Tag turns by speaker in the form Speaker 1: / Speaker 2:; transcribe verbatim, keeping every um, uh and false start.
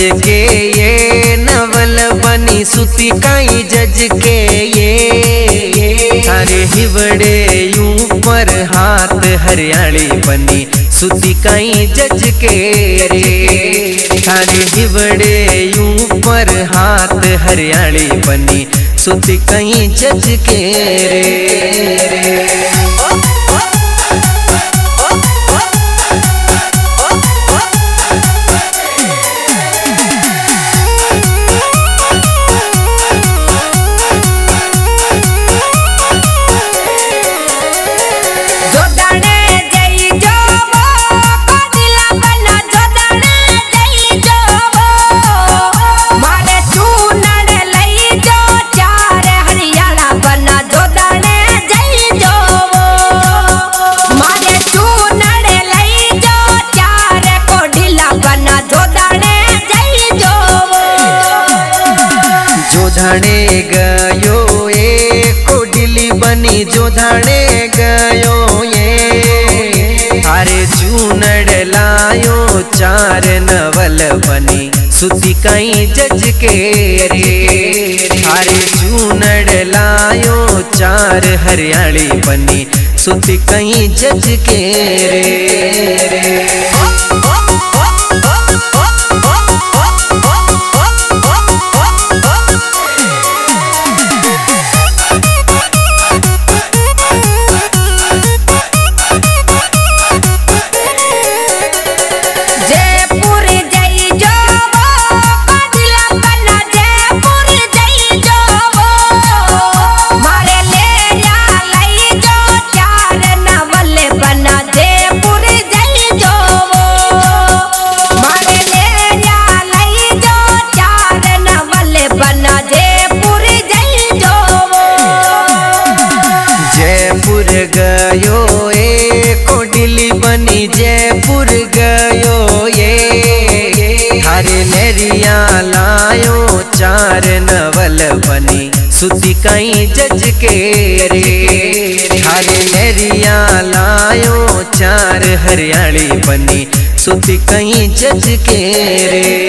Speaker 1: के ये नवल बनी सुती काई जज के ये अरे हिवड़े यूं पर हाथ हरियाली बनी सुती काई जज के रे अरे हिवड़े यूं पर हाथ हरियाली बनी सुती काई जज के रे। जोधाने गयो ये कोडिली बनी जोधाने गयो ये अरे चूनड़ लायो चार नवल बनी सुती काई जज के रे अरे चूनड़ लायो चार हरियाली बनी सुती काई जज के रे। जयपुर गयो ये कोडिली बनी जयपुर गयो ये हरे नेरिया लायो चार नवल बनी सुती काई जज के रे हरे नेरिया लायो चार हरियाली बनी सुती काई जज के रे।